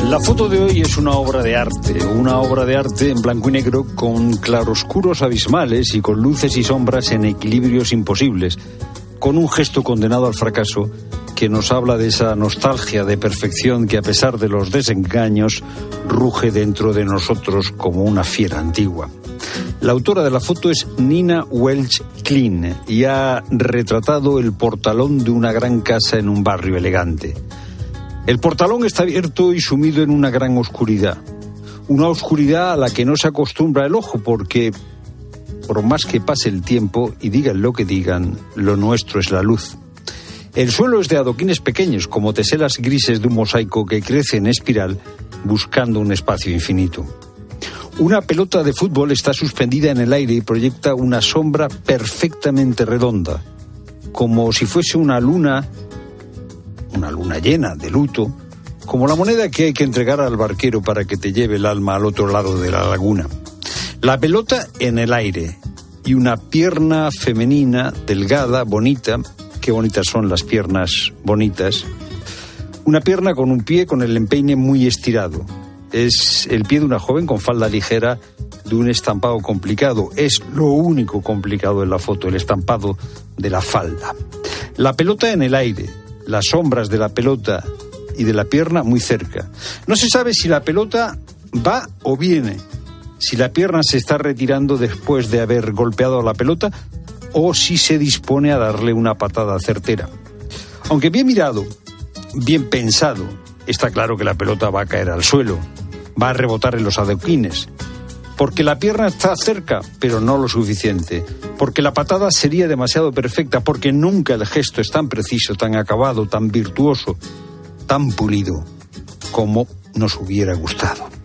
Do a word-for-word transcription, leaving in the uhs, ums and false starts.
La foto de hoy es una obra de arte, una obra de arte en blanco y negro con claroscuros abismales y con luces y sombras en equilibrios imposibles, con un gesto condenado al fracaso que nos habla de esa nostalgia de perfección que a pesar de los desengaños ruge dentro de nosotros como una fiera antigua. La autora de la foto es Nina Welch Klein y ha retratado el portalón de una gran casa en un barrio elegante. El portalón está abierto y sumido en una gran oscuridad. Una oscuridad a la que no se acostumbra el ojo porque, por más que pase el tiempo y digan lo que digan, lo nuestro es la luz. El suelo es de adoquines pequeños, como teselas grises de un mosaico que crece en espiral buscando un espacio infinito. Una pelota de fútbol está suspendida en el aire y proyecta una sombra perfectamente redonda, como si fuese una luna... una luna llena de luto, como la moneda que hay que entregar al barquero para que te lleve el alma al otro lado de la laguna. La pelota en el aire y una pierna femenina, delgada, bonita, qué bonitas son las piernas bonitas, una pierna con un pie con el empeine muy estirado. Es el pie de una joven con falda ligera de un estampado complicado. Es lo único complicado en la foto, el estampado de la falda. La pelota en el aire, las sombras de la pelota y de la pierna muy cerca. No se sabe si la pelota va o viene, si la pierna se está retirando después de haber golpeado a la pelota o si se dispone a darle una patada certera. Aunque bien mirado, bien pensado, está claro que la pelota va a caer al suelo, va a rebotar en los adoquines, porque la pierna está cerca, pero no lo suficiente, porque la patada sería demasiado perfecta, porque nunca el gesto es tan preciso, tan acabado, tan virtuoso, tan pulido, como nos hubiera gustado.